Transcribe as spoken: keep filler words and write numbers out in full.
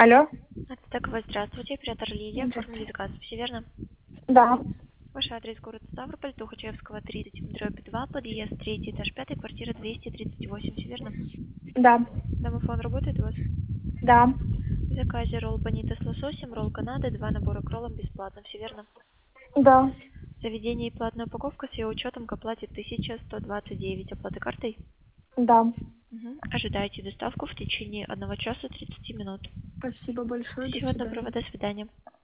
Алло? Ацтекова, здравствуйте, оператор Лилия, оформили заказ, все верно? Да, Ваш адрес город Ставрополь, Тухачевского, тридцать, дробь два, подъезд, третий этаж, пятый, квартира двести тридцать восемь, все верно? да, Домофон работает у вас? да, В заказе ролл бонита с лососем, ролл канады, два набора к роллам бесплатно, все верно? да, Заведение и платная упаковка с ее учетом к оплате тысяча сто двадцать девять, оплата картой? да. Угу. Ожидайте доставку в течение одного часа тридцати минут. Спасибо большое, до Всего доброго, свидания. до свидания.